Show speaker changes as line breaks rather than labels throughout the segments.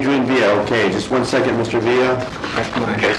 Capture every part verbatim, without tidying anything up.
Adrian Villa. Okay, just one second, Mister Villa.
Okay.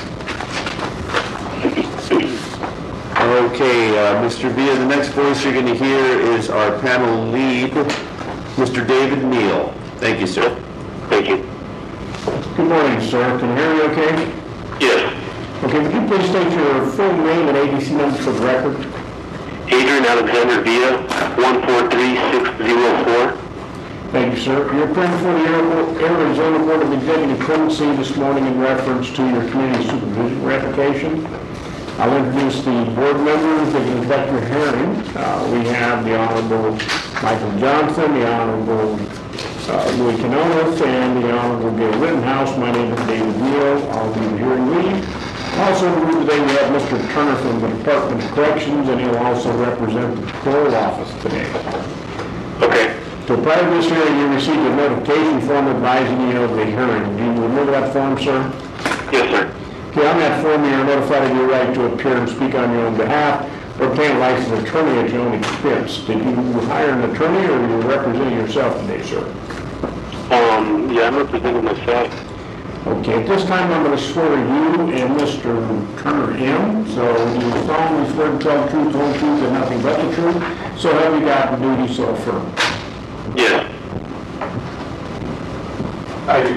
Okay, uh, Mister Villa, the next voice you're going to hear is our panel lead, Mister David Neal. Thank you, sir.
Thank you.
Good morning, sir. Can you hear me okay?
Yes.
Okay, would you please state your full name and A B C number for the record?
Adrian Alexander Villa, one four three six zero four.
Thank you, sir. You're appearing before the Arizona Board of Executive Clemency this morning in reference to your community supervision application. I'll introduce the board members that will conduct your hearing. Uh, we have the Honorable Michael Johnson, the Honorable uh, Louis Canonis, and the Honorable Gail Rittenhouse. My name is David Neal. I'll be the hearing lead. Also in the room today we have Mister Turner from the Department of Corrections, and he'll also represent the parole office today.
Okay.
So prior to this hearing, you received a notification form advising you of the hearing. Do you remember that form, sir?
Yes, sir.
Okay, on that form, you're notified of your right to appear and speak on your own behalf or obtain a licensed attorney at your own expense. Did you hire an attorney or are you representing yourself today, sir?
Um, yeah, I'm representing myself.
Okay, at this time, I'm going to swear you and Mister Turner in. So you solemnly swear to tell the truth, the whole truth, and nothing but the truth. So have you got the duty so affirm?
Yes.
I do.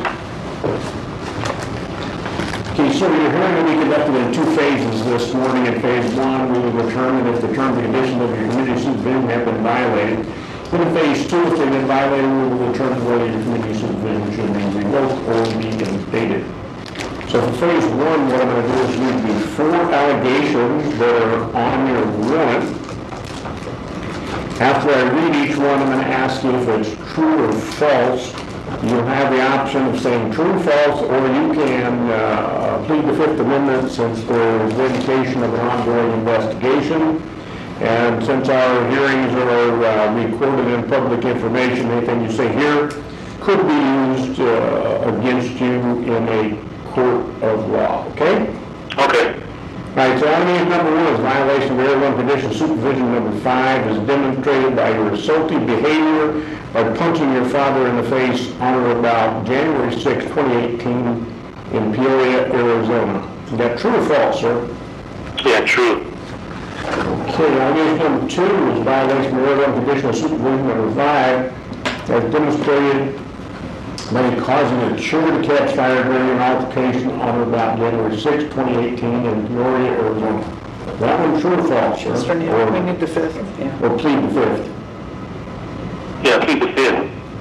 Okay, so your hearing will be conducted in two phases this morning. In phase one, we will determine if the terms and conditions of your community supervision have been violated. Then in phase two, if they've been violated, we will determine whether your community supervision should be revoked or be invaded. So for phase one, what I'm going to do is read the four allegations that are on your warrant. After I read each one, I'm going to ask you if it's true or false. You'll have the option of saying true or false, or you can uh, plead the Fifth Amendment since there is indication of an ongoing investigation. And since our hearings are uh, recorded in public information, anything you say here could be used uh, against you in a court of law, okay?
Okay.
All right, so allegation number one is violation of Arizona Condition Supervision number five is demonstrated by your assaultive behavior by punching your father in the face on or about January sixth, twenty eighteen in Peoria, Arizona. Is that true or false, sir?
Yeah, true.
Okay, allegation number two is violation of Arizona Condition Supervision number five as demonstrated by causing a chair to catch fire during an altercation on or about January sixth, twenty eighteen in Peoria, Arizona. That one true or false, sir?
Mister Neal,
Or,
we need the fifth. Yeah.
or plead the fifth?
Yeah, plead the fifth.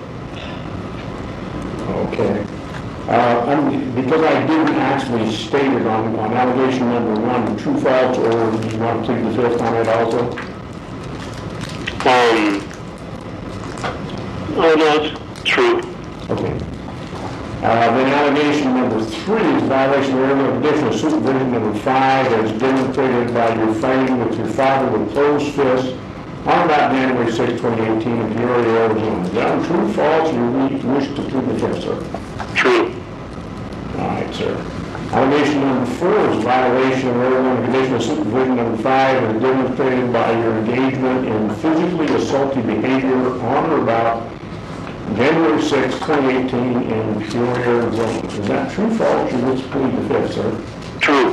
Okay. Uh, I'm, because I didn't actually state it on, on allegation number one, true, false, or do you want to plead the fifth on it also?
Um, oh no, it's true.
Okay. Uh, then allegation number three is violation of Arizona Condition of Supervision number five as demonstrated by your fighting with your father with closed fists on about January sixth, twenty eighteen in Peoria, Arizona. Is that one true, false, or you wish to plead the fifth, sir?
True.
All right, sir. Allegation number four is violation of Arizona Condition of Supervision number five as demonstrated by your engagement in physically assaultive behavior on or about January sixth, twenty eighteen in Peoria, Arizona. Is that true, false, or let's plead the fifth, sir?
True.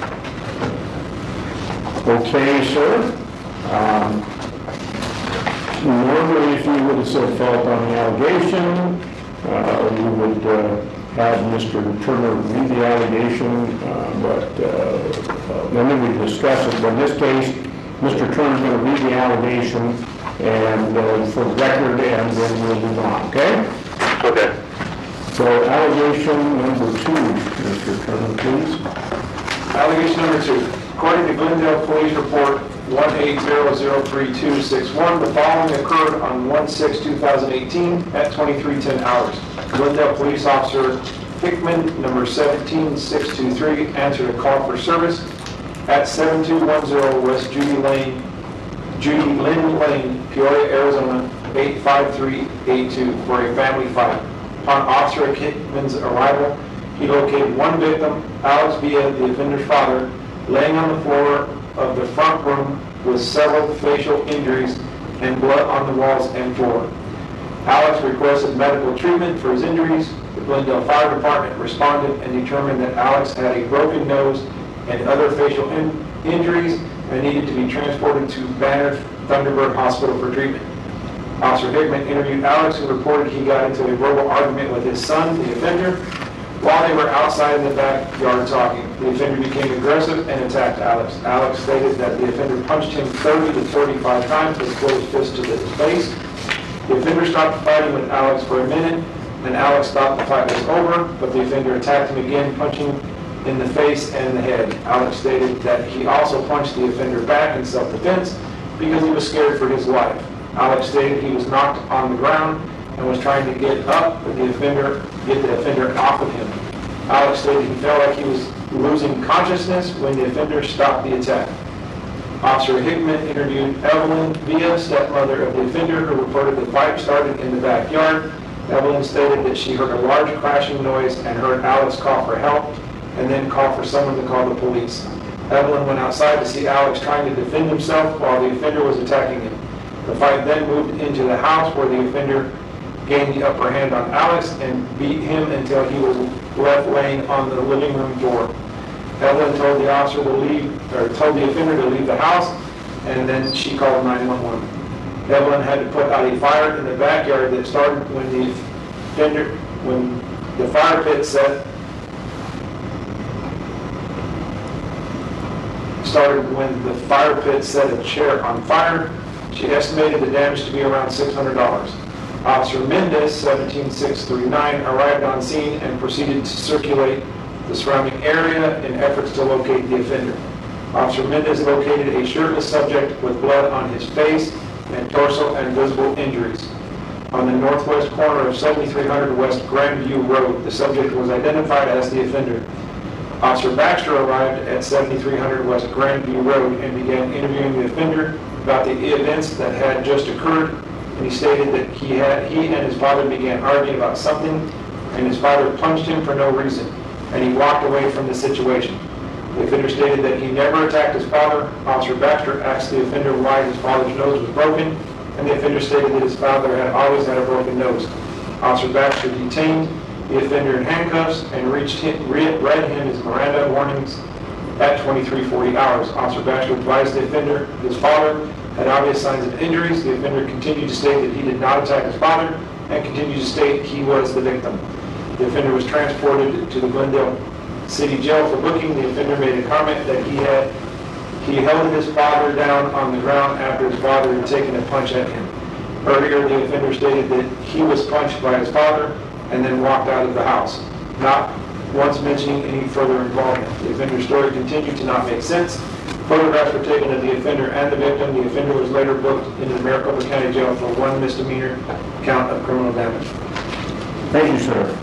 Okay, sir. Um, normally, if you would have said fault on the allegation, uh, you would uh, have Mister Turner read the allegation, uh, but uh, uh, then we discuss it. But in this case, Mister Turner is going to read the allegation and uh, for the record, and then we'll move on, okay?
Okay.
So allegation number two, Mister Turner, please.
Allegation number two. According to Glendale Police Report one eight zero zero three two six one, the following occurred on one six two thousand eighteen at twenty-three ten hours. Glendale Police Officer Hickman, number seventeen six two three, answered a call for service at seven two one zero West Judy Lane, Judy Lynn Lane, Peoria, Arizona, eight five three eight two for a family fight. Upon Officer Hickman's arrival, he located one victim, Alex Villa, the offender's father, laying on the floor of the front room with several facial injuries and blood on the walls and floor. Alex requested medical treatment for his injuries. The Glendale Fire Department responded and determined that Alex had a broken nose and other facial in- injuries and needed to be transported to Banner Thunderbird Hospital for treatment. Officer Hickman interviewed Alex, who reported he got into a verbal argument with his son, the offender, while they were outside in the backyard talking. The offender became aggressive and attacked Alex. Alex stated that the offender punched him thirty to thirty-five times with a closed fist to his face. The offender stopped fighting with Alex for a minute, and Alex thought the fight was over, but the offender attacked him again, punching in the face and the head. Alex stated that he also punched the offender back in self-defense because he was scared for his life. Alex stated he was knocked on the ground and was trying to get up, but the offender get the offender off of him. Alex stated he felt like he was losing consciousness when the offender stopped the attack. Officer Hickman interviewed Evelyn Villa, stepmother of the offender, who reported the fight started in the backyard. Evelyn stated that she heard a large crashing noise and heard Alex call for help and then call for someone to call the police. Evelyn went outside to see Alex trying to defend himself while the offender was attacking him. The fight then moved into the house, where the offender gained the upper hand on Alex and beat him until he was left laying on the living room floor. Evelyn told the officer to leave, or told the offender to leave the house, and then she called nine one one. Evelyn had to put out a fire in the backyard that started when the offender, when the fire pit set, started when the fire pit set a chair on fire. She estimated the damage to be around six hundred dollars. Officer Mendez, seventeen six three nine, arrived on scene and proceeded to circulate the surrounding area in efforts to locate the offender. Officer Mendez located a shirtless subject with blood on his face and torso and visible injuries. On the northwest corner of seventy-three hundred West Grandview Road, the subject was identified as the offender. Officer Baxter arrived at seventy-three hundred West Grandview Road and began interviewing the offender about the events that had just occurred, and he stated that he had he and his father began arguing about something, and his father punched him for no reason, and he walked away from the situation. The offender stated that he never attacked his father. Officer Baxter asked the offender why his father's nose was broken, and the offender stated that his father had always had a broken nose. Officer Baxter detained the offender in handcuffs and reached him, read, read him his Miranda warnings at twenty-three forty hours. Officer Baxter advised the offender his father had obvious signs of injuries. The offender continued to state that he did not attack his father and continued to state he was the victim. The offender was transported to the Glendale City Jail for booking. The offender made a comment that he had he held his father down on the ground after his father had taken a punch at him. Earlier, the offender stated that he was punched by his father and then walked out of the house, not once mentioning any further involvement. The offender's story continued to not make sense. Photographs were taken of the offender and the victim. The offender was later booked into the Maricopa County Jail for one misdemeanor count of criminal damage.
Thank you, sir.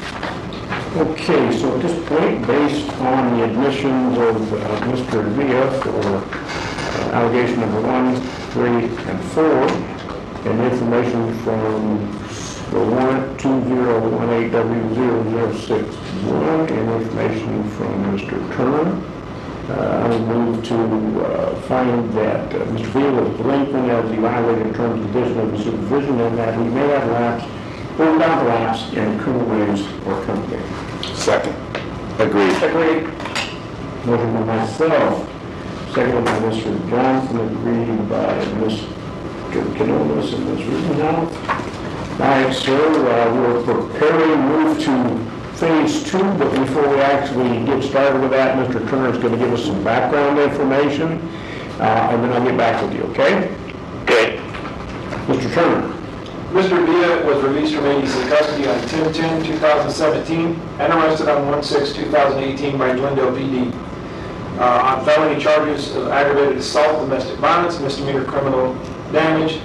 Okay, so at this point, based on the admissions of uh, Mister Villa for uh, allegation number one, three, and four, and information from the warrant two zero one eight W zero zero six one, and information from Mister Turner, uh, I will move to uh, find that uh, Mister Villa was delinquent as he violated in terms of discipline supervision, and that he may have lapsed or not lapsed in criminal ways or company.
Second. Agreed.
Agreed. Motion by myself, seconded by Mister Johnson, agreed by Mister Canonis and Miz Rittenhouse. All right, sir, uh, we're preparing to move to phase two, but before we actually get started with that, Mister Turner is going to give us some background information, uh, and then I'll get back with you, okay?
Okay.
Mister Turner.
Mister Villa was released from A D C custody on ten ten two thousand seventeen and arrested on one six two thousand eighteen by Glendale P D. Uh, on felony charges of aggravated assault, domestic violence, misdemeanor criminal damage,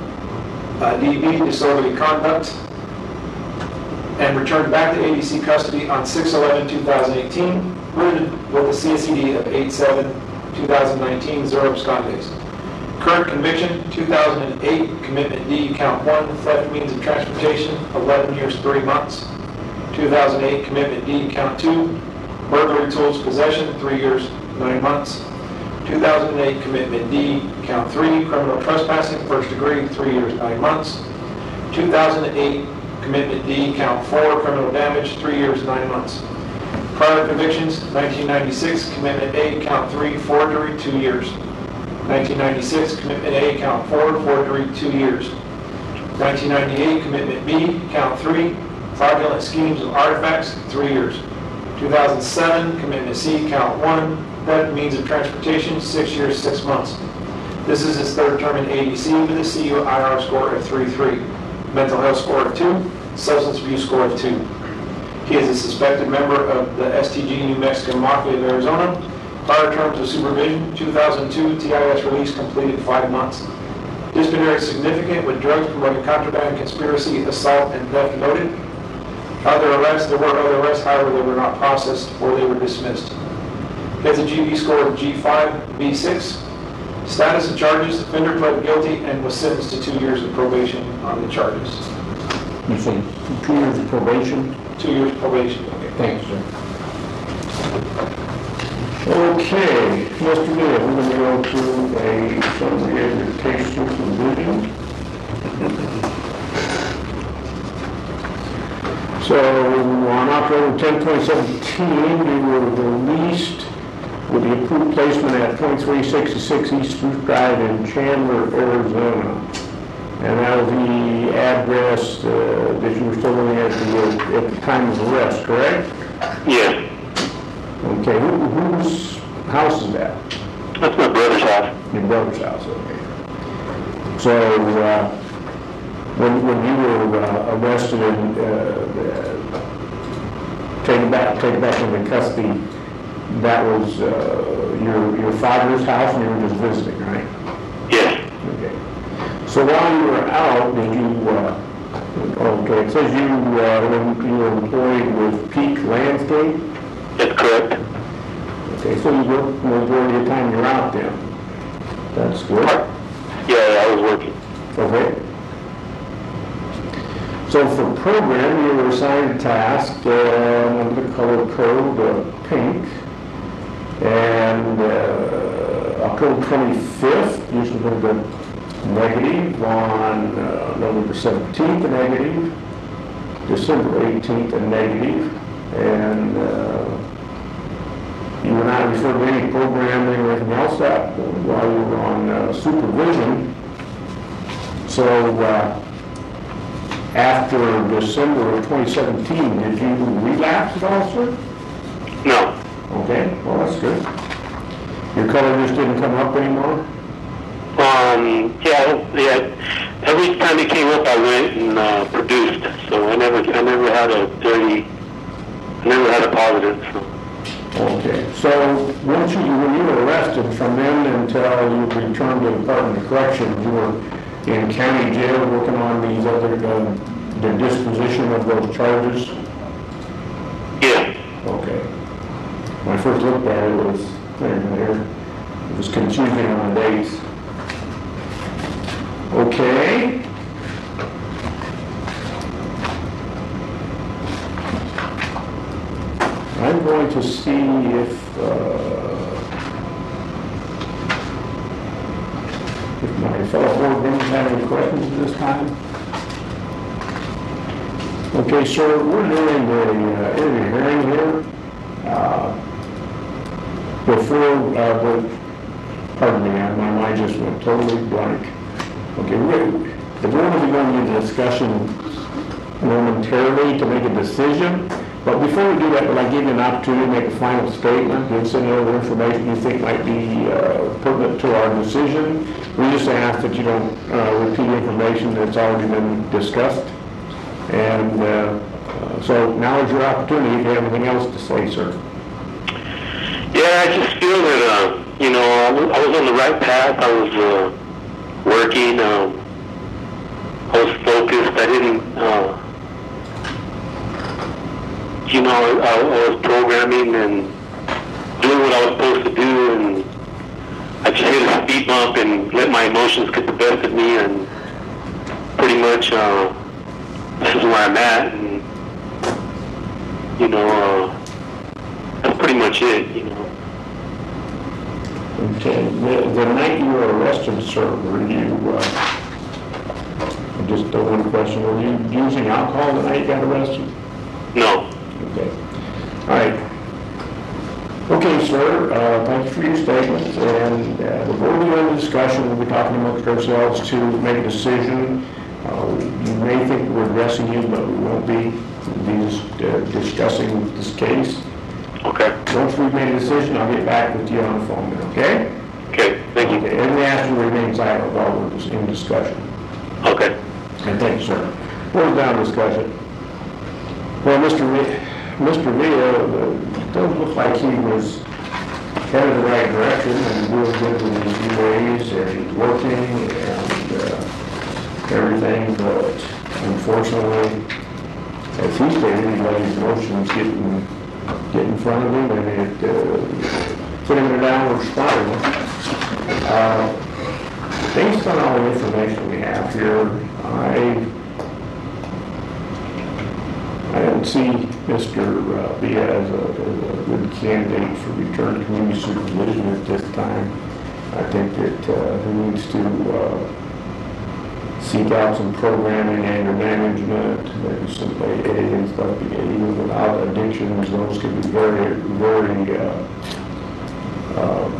uh, D B, disorderly conduct, and returned back to A D C custody on six eleven two thousand eighteen with a C S E D of eight seven two thousand nineteen, zero abscondes. Current conviction, two thousand eight, commitment D, count one, theft means of transportation, eleven years, three months. two thousand eight, commitment D, count two, burglary tools possession, three years, nine months. two thousand eight, commitment D, count three, criminal trespassing, first degree, three years, nine months. two thousand eight, Commitment D, count four, criminal damage, three years, nine months. Prior convictions, nineteen ninety-six, commitment A, count three, forgery, two years. nineteen ninety-six, commitment A, count four, forgery, two years. nineteen ninety-eight, commitment B, count three, fraudulent schemes of artifacts, three years. two thousand seven, commitment C, count one, theft means of transportation, six years, six months. This is his third term in A D C with a C U I R score of three three, mental health score of two, substance abuse score of two. He is a suspected member of the S T G New Mexican Mafia of Arizona. Prior terms of supervision, two thousand two, T I S release completed five months. Disciplinary significant with drugs promoting contraband, conspiracy, assault, and theft noted. Other arrests, there were other arrests, however, they were not processed or they were dismissed. He has a G B score of G five, B six. Status of charges, offender pled guilty and was sentenced to two years of probation on the charges.
You say two years of probation?
Two years probation.
Okay, thanks, sir. Okay, Mister Neal, we're going to go through a summary of your case supervision. So, on October tenth, twenty seventeen, you were released with the approved placement at twenty-three sixty-six East Spruce Drive in Chandler, Arizona. And that was the address uh, that you were still living at the, at the time of arrest, correct?
Yes.
Okay, who, whose house is that?
That's my brother's house.
Your brother's house, okay. So, uh, when, when you were uh, arrested and uh, uh, taken back, taken back into custody, that was uh, your, your father's house and you were just visiting, right?
Yes.
Okay. So while you were out, did you, uh, okay, it says you, uh, you were employed with Peak Landscape?
That's correct.
Okay, so you worked the majority of the time you're out then? That's good.
Yeah, I was working.
Okay. So for program, you were assigned a task uh, under the color code uh, pink. And uh, October twenty-fifth, you should have been negative. On uh, November seventeenth, a negative. December eighteenth, a negative. And uh, you were not referred to any programming or anything else that while you were on uh, supervision. So uh, after December of twenty seventeen, did you relapse at all, sir?
No.
Okay, well, that's good. Your color just didn't come up anymore?
Um, yeah, yeah. Every time it came up, I went and uh, produced. So I never, I never had a dirty, I never had a positive. So.
Okay, so once you, when you were arrested, from then until you returned to the Department of Corrections, you were in county jail working on these other, uh, the disposition of those charges?
Yeah.
Okay. When I first looked at it, it was, there, there, it was confusing on the dates. Okay. I'm going to see if, uh, if my fellow board members have any questions at this time. Okay, sir, we're doing the uh, interview hearing here. Uh, before, uh, the, pardon me, my mind just went totally blank. Okay, we're, the board will be going into discussion momentarily to make a decision. But before we do that, will I give you an opportunity to make a final statement, give us any other information you think might be uh, pertinent to our decision? We just ask that you don't uh, repeat information that's already been discussed. And uh, uh, so now is your opportunity if you have anything else to say, sir.
Yeah, I just feel that, uh, you know, I was, I was on the right path. I was uh, working. Um, I was focused. I didn't, uh, you know, I, I was programming and doing what I was supposed to do, and I just hit a speed bump and let my emotions get the best of me, and pretty much uh, this is where I'm at, and, you know, uh, that's pretty much it, you know.
Okay, the, the night you were arrested, sir, were you uh, just the one question, were you using alcohol the night you got arrested?
No.
Okay. All right. Okay, sir, uh, thank you for your statements, and uh, the board will have a discussion, we'll be talking amongst ourselves to make a decision. Uh, You may think we're addressing you, but we won't be. We'll be just uh, discussing this case.
Okay.
Once we've made a decision, I'll get back with you on the phone, okay?
Okay, thank you.
Okay, and we ask you to remain silent while we're in discussion.
Okay.
And thank you, sir. Board down discussion. Well, Mister Vi- Mister Villa, uh, does look like he was headed the right direction and doing good with his U As and he's working and uh, everything, but unfortunately, as he stated, he let his emotions get in, get in front of him and it uh, put him in a downward spiral. Uh, based on all the information we have here, I I don't see Mister Villa as a, as a good candidate for return to community supervision at this time. I think that uh, he needs to uh, seek out some programming, anger management, maybe some A A and stuff. Even without addictions, those can be very, very uh, uh,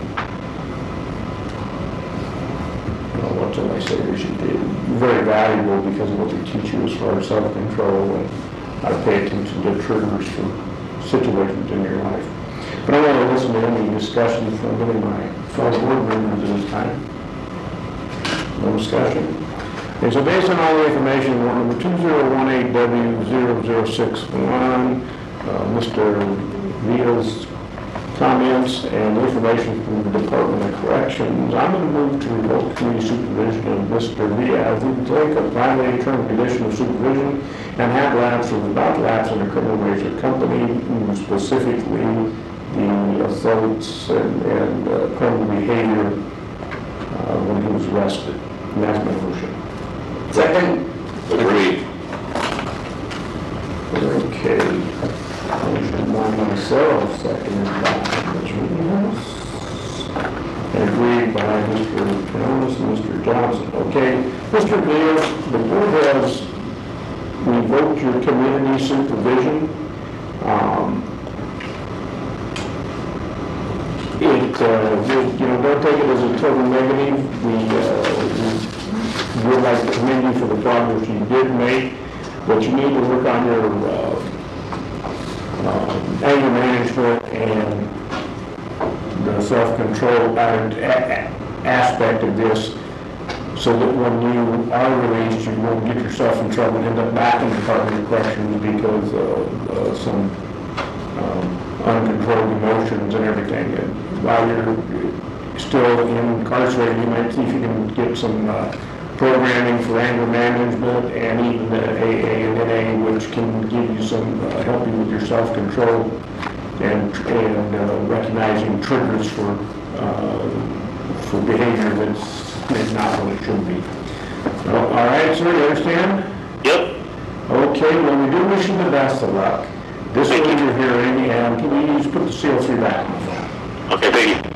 what shall I say, they should be very valuable because of what they teach you as far as self-control and how to pay attention to triggers for situations in your life. But I want to listen to any discussion from any of my fellow board members at this time. No discussion? Okay, so based on all the information, warrant number two zero one eight W zero zero six one, uh, Mister Villa's comments and information from the Department of Corrections, I'm going to move to revoke community supervision of Mister Villa who take a violating term and condition of supervision and had lapsed or was about to lapse in a criminal wager company, specifically the assaults and, and uh, criminal behavior uh, when he was arrested. And that's my motion.
Second. Agreed.
Okay. Motion by myself, seconded by Mister Rios, and agreed by Mister Jones and Mister Johnson. Okay, Mister Mayor, the board has revoked your community supervision. Um, it, uh, you know, don't take it as a total negative. We, uh, we would like to commend you for the progress you did make, but you need to work on your uh, Uh, anger management and the self-control aspect of this, so that when you are released, you won't get yourself in trouble and end up back in the Department of Corrections because of uh, some um, uncontrolled emotions and everything. And while you're still incarcerated, you might see if you can get some uh, programming for anger management and even the A A and N A, which can give you some, uh, help you with your self-control and, and uh, recognizing triggers for, uh, for behavior that's, that's not what it should be. So, all right, sir, you understand?
Yep.
Okay, well, we do wish you the best of luck. This is your hearing, and can you just put the seal through that?
Okay, thank you.